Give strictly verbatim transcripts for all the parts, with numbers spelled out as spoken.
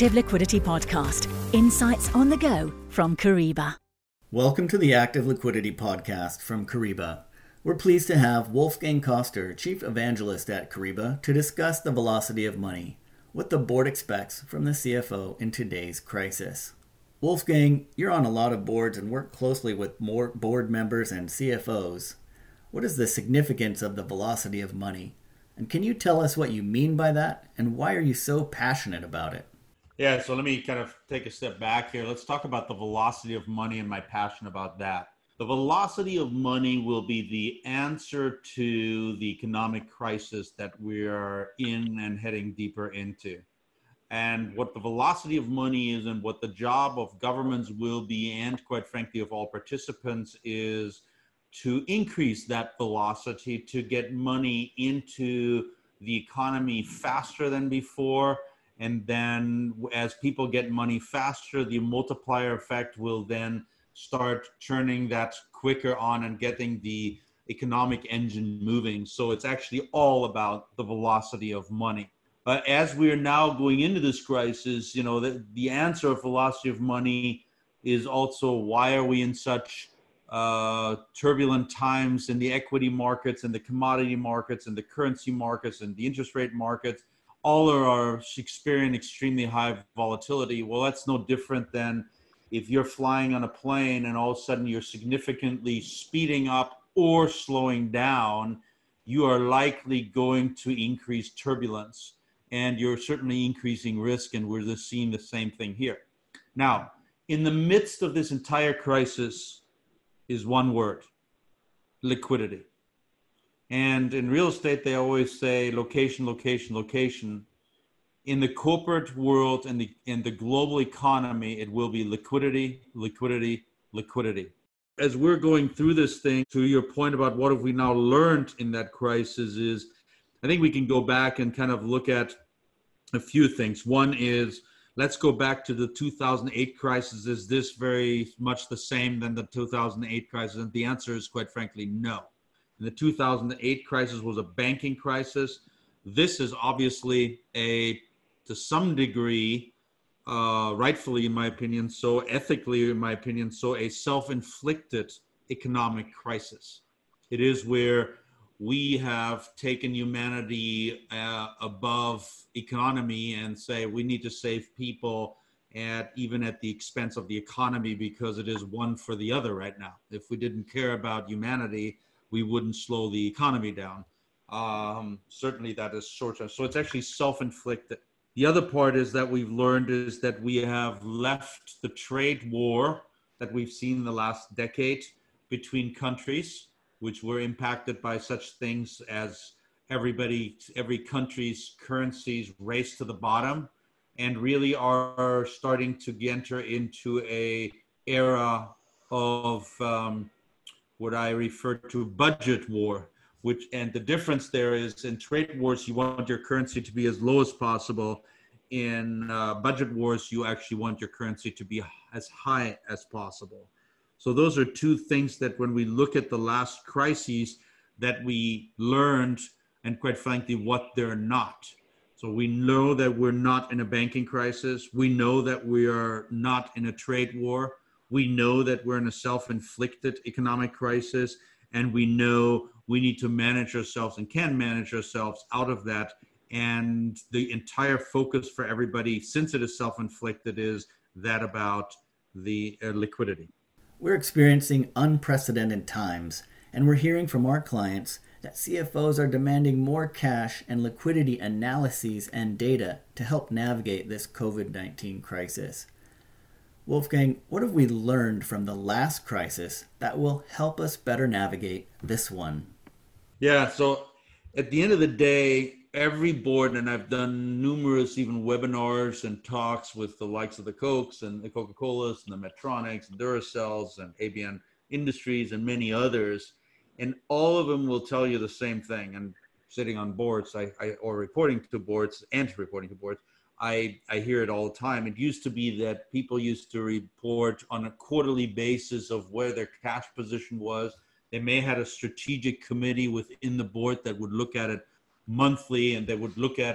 Active Liquidity Podcast. Insights on the go from Kyriba. Welcome to the Active Liquidity Podcast from Kyriba. We're pleased to have Wolfgang Koster, Chief Evangelist at Kyriba, to discuss the velocity of money, what the board expects from the C F O in today's crisis. Wolfgang, you're on a lot of boards and work closely with more board members and C F Os. What is the significance of the velocity of money? And can you tell us what you mean by that, and why are you so passionate about it? Yeah, so let me kind of take a step back here. Let's talk about the velocity of money and my passion about that. The velocity of money will be the answer to the economic crisis that we are in and heading deeper into. And what the velocity of money is and what the job of governments will be, and quite frankly of all participants, is to increase that velocity to get money into the economy faster than before. And then as people get money faster, the multiplier effect will then start turning that quicker on and getting the economic engine moving. So it's actually all about the velocity of money. But as we are now going into this crisis, you know, the, the answer of velocity of money is also why are we in such uh, turbulent times in the equity markets and the commodity markets and the currency markets and the interest rate markets. All are experiencing extremely high volatility. Well, that's no different than if you're flying on a plane and all of a sudden you're significantly speeding up or slowing down, you are likely going to increase turbulence, and you're certainly increasing risk, and we're just seeing the same thing here. Now, in the midst of this entire crisis is one word: liquidity. And in real estate, they always say location, location, location. In the corporate world and the, in the global economy, it will be liquidity, liquidity, liquidity. As we're going through this thing, to your point about what have we now learned in that crisis is, I think we can go back and kind of look at a few things. One is, let's go back to the two thousand eight crisis. Is this very much the same than the two thousand eight crisis? And the answer is, quite frankly, no. And the two thousand eight crisis was a banking crisis. This is obviously a, to some degree, uh, rightfully in my opinion, so ethically in my opinion, so a self-inflicted economic crisis. It is where we have taken humanity uh, above economy and say we need to save people at even at the expense of the economy, because it is one for the other right now. If we didn't care about humanity, we wouldn't slow the economy down. Um, certainly that is short term. So it's actually self-inflicted. The other part is that we've learned is that we have left the trade war that we've seen in the last decade between countries, which were impacted by such things as everybody, every country's currencies race to the bottom, and really are starting to enter into a era of um, what I refer to budget war, which, and the difference there is in trade wars, you want your currency to be as low as possible. In uh, budget wars, you actually want your currency to be as high as possible. So those are two things that when we look at the last crises that we learned, and quite frankly, what they're not. So we know that we're not in a banking crisis. We know that we are not in a trade war. We know that we're in a self-inflicted economic crisis, and we know we need to manage ourselves and can manage ourselves out of that. And the entire focus for everybody, since it is self-inflicted, is that about the uh, liquidity. We're experiencing unprecedented times, and we're hearing from our clients that C F Os are demanding more cash and liquidity analyses and data to help navigate this COVID nineteen crisis. Wolfgang, what have we learned from the last crisis that will help us better navigate this one? Yeah, so at the end of the day, every board, and I've done numerous even webinars and talks with the likes of the Cokes and the Coca-Colas and the Medtronics and Duracells and A B N Industries and many others, and all of them will tell you the same thing. And sitting on boards, I, I or reporting to boards and reporting to boards, I, I hear it all the time. It used to be that people used to report on a quarterly basis of where their cash position was. They may have had a strategic committee within the board that would look at it monthly, and they would look at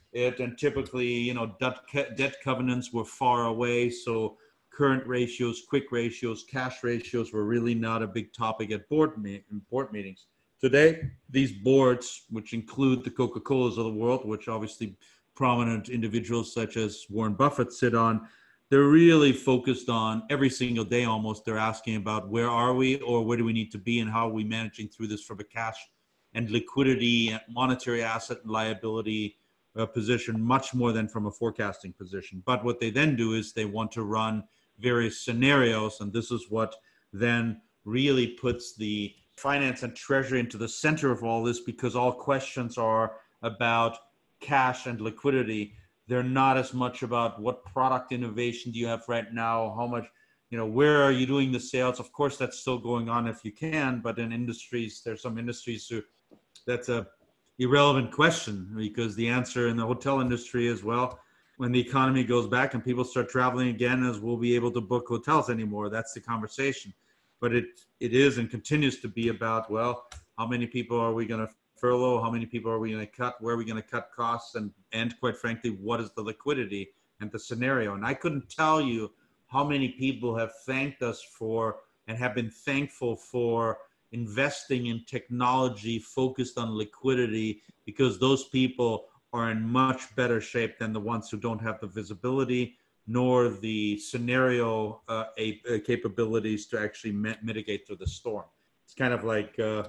it. And typically, you know, debt, debt covenants were far away. So current ratios, quick ratios, cash ratios were really not a big topic at board, me- board meetings. Today, these boards, which include the Coca-Colas of the world, which obviously prominent individuals such as Warren Buffett sit on, they're really focused on every single day almost. They're asking about where are we, or where do we need to be, and how are we managing through this from a cash and liquidity, monetary asset and liability uh, position, much more than from a forecasting position. But what they then do is they want to run various scenarios, and this is what then really puts the finance and treasury into the center of all this, because all questions are about cash and liquidity. They're not as much about what product innovation do you have right now, how much, you know, where are you doing the sales? Of course, that's still going on if you can, but in industries, there's some industries who that's a irrelevant question, because the answer in the hotel industry is, well, when the economy goes back and people start traveling again, as we'll be able to book hotels anymore. That's the conversation. But it it is and continues to be about, well, how many people are we going to furlough? How many people are we going to cut? Where are we going to cut costs? And, and quite frankly, what is the liquidity and the scenario? And I couldn't tell you how many people have thanked us for and have been thankful for investing in technology focused on liquidity, because those people are in much better shape than the ones who don't have the visibility nor the scenario uh, a, a capabilities to actually mit- mitigate through the storm. It's kind of like uh,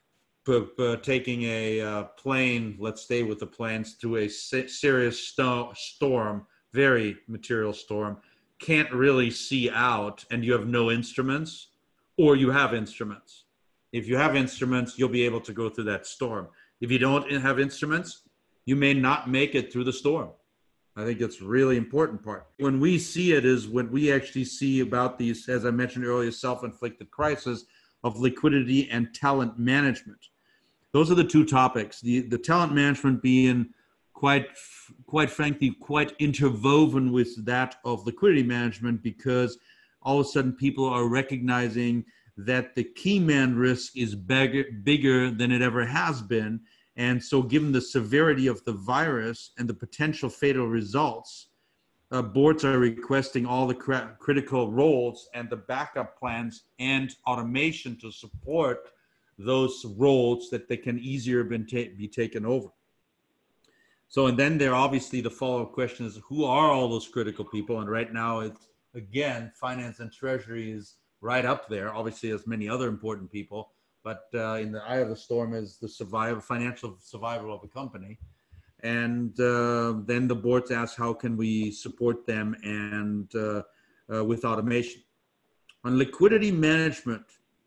p- p- taking a uh, plane, let's stay with the planes, to a se- serious sto- storm, very material storm, can't really see out, and you have no instruments, or you have instruments. If you have instruments, you'll be able to go through that storm. If you don't have instruments, you may not make it through the storm. I think that's a really important part. When we see it is when we actually see about these, as I mentioned earlier, self-inflicted crisis of liquidity and talent management. Those are the two topics. The, the talent management being quite, quite frankly, quite interwoven with that of liquidity management, because all of a sudden people are recognizing that the key man risk is bigger, bigger than it ever has been. And so given the severity of the virus and the potential fatal results, uh, boards are requesting all the cr- critical roles and the backup plans and automation to support those roles that they can easier been ta- be taken over. So, and then there obviously the follow-up question is, who are all those critical people? And right now it's, again, finance and treasury is right up there, obviously as many other important people. But uh, in the eye of the storm is the survival, financial survival of a company. And uh, then the boards ask, how can we support them and uh, uh, with automation? On liquidity management,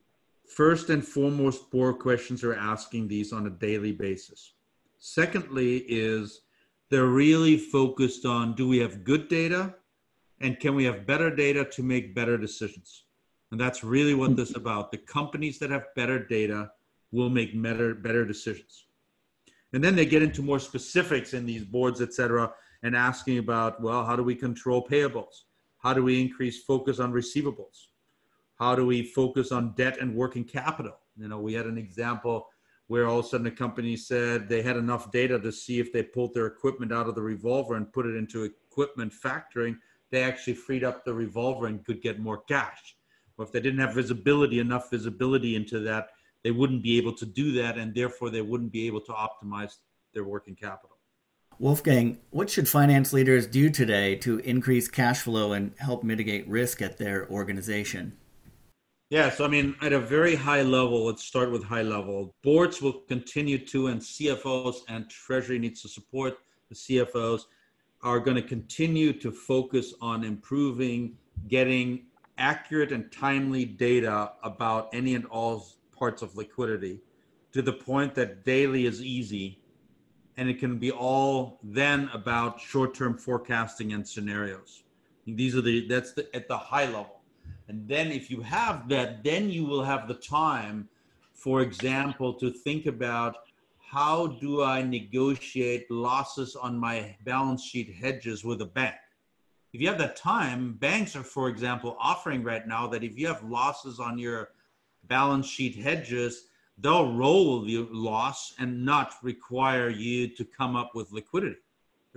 first and foremost, board questions are asking these on a daily basis. Secondly is they're really focused on, do we have good data? And can we have better data to make better decisions? And that's really what this is about. The companies that have better data will make better, better decisions. And then they get into more specifics in these boards, et cetera, and asking about, well, how do we control payables? How do we increase focus on receivables? How do we focus on debt and working capital? You know, we had an example where all of a sudden a company said they had enough data to see if they pulled their equipment out of the revolver and put it into equipment factoring, they actually freed up the revolver and could get more cash. Or if they didn't have visibility, enough visibility into that, they wouldn't be able to do that, and therefore they wouldn't be able to optimize their working capital. Wolfgang, what should finance leaders do today to increase cash flow and help mitigate risk at their organization? Yeah, so I mean, at a very high level, let's start with high level. Boards will continue to, and C F Os and Treasury needs to support the C F Os, are going to continue to focus on improving, getting accurate and timely data about any and all parts of liquidity to the point that daily is easy, and it can be all then about short-term forecasting and scenarios. These are the, that's the, at the high level. And then if you have that, then you will have the time, for example, to think about, how do I negotiate losses on my balance sheet hedges with a bank? If you have that time, banks are, for example, offering right now that if you have losses on your balance sheet hedges, they'll roll the loss and not require you to come up with liquidity.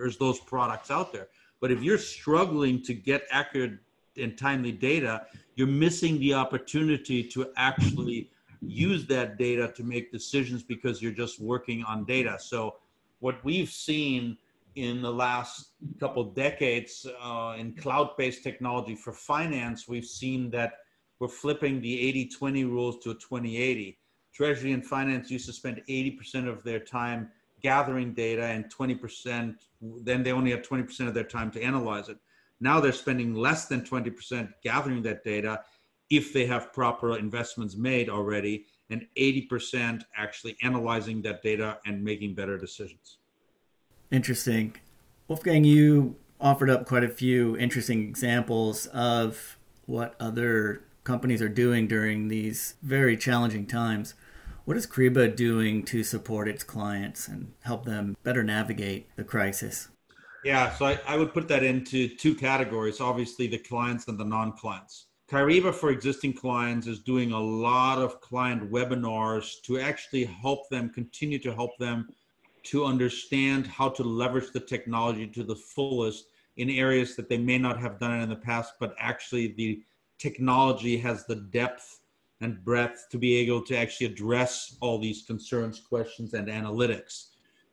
There's those products out there. But if you're struggling to get accurate and timely data, you're missing the opportunity to actually use that data to make decisions because you're just working on data. So what we've seen in the last couple decades uh, in cloud-based technology for finance, we've seen that we're flipping the eighty twenty rules to a twenty eighty. Treasury and finance used to spend eighty percent of their time gathering data and twenty percent, then they only have twenty percent of their time to analyze it. Now they're spending less than twenty percent gathering that data if they have proper investments made already, and eighty percent actually analyzing that data and making better decisions. Interesting. Wolfgang, you offered up quite a few interesting examples of what other companies are doing during these very challenging times. What is Kyriba doing to support its clients and help them better navigate the crisis? Yeah, so I, I would put that into two categories, obviously the clients and the non-clients. Kyriba for existing clients is doing a lot of client webinars to actually help them, continue to help them to understand how to leverage the technology to the fullest in areas that they may not have done it in the past, but actually the technology has the depth and breadth to be able to actually address all these concerns, questions, and analytics.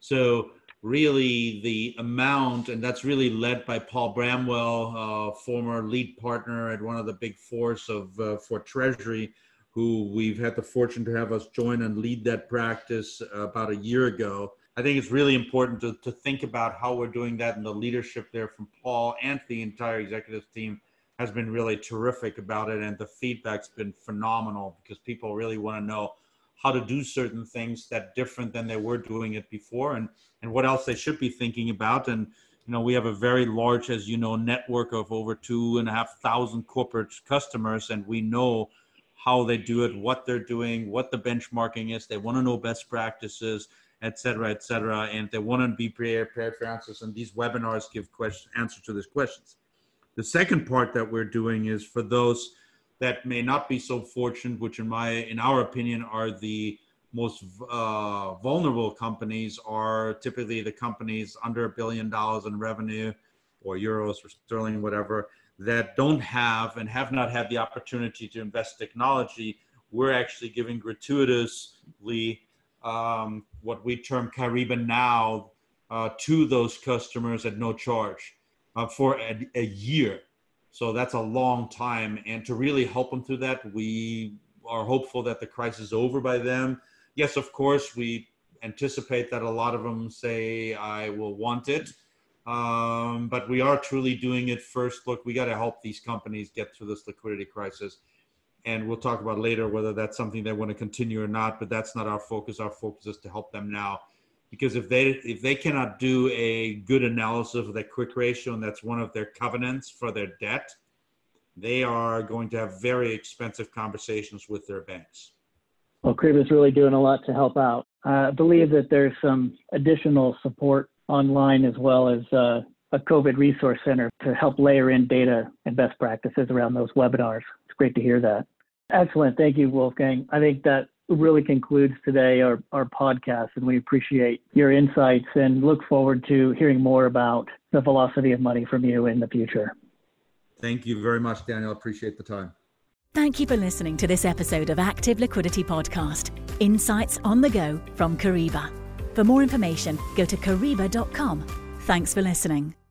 So really the amount, and that's really led by Paul Bramwell, uh, former lead partner at one of the big fours of uh, for Treasury, who we've had the fortune to have us join and lead that practice uh, about a year ago. I think it's really important to, to think about how we're doing that, and the leadership there from Paul and the entire executive team has been really terrific about it, and the feedback's been phenomenal because people really want to know how to do certain things that different than they were doing it before, and, and what else they should be thinking about. And, you know, we have a very large, as you know, network of over two and a half thousand corporate customers, and we know how they do it, what they're doing, what the benchmarking is. They want to know best practices, et cetera, et cetera, and they want to be prepared for answers. And these webinars give question, answer to these questions. The second part that we're doing is for those that may not be so fortunate, which in my, in our opinion, are the most uh, vulnerable companies, are typically the companies under a billion dollars in revenue, or euros or sterling, whatever, that don't have and have not had the opportunity to invest in technology. We're actually giving gratuitously um, what we term Kyriba Now uh, to those customers at no charge uh, for a, a year. So that's a long time. And to really help them through that, we are hopeful that the crisis is over by then. Yes, of course, we anticipate that a lot of them say, I will want it. Um, but we are truly doing it first. Look, we got to help these companies get through this liquidity crisis. And we'll talk about later whether that's something they want to continue or not, but that's not our focus. Our focus is to help them now. Because if they if they cannot do a good analysis of their quick ratio, and that's one of their covenants for their debt, they are going to have very expensive conversations with their banks. Well, Kyriba is really doing a lot to help out. Uh, I believe that there's some additional support online, as well as uh, a COVID resource center to help layer in data and best practices around those webinars. It's great to hear that. Excellent. Thank you, Wolfgang. I think that really concludes today our, our podcast, and we appreciate your insights and look forward to hearing more about the velocity of money from you in the future. Thank you very much, Daniel. Appreciate the time. Thank you for listening to this episode of Active Liquidity Podcast, Insights on the Go from Kyriba. For more information, go to kyriba dot com. Thanks for listening.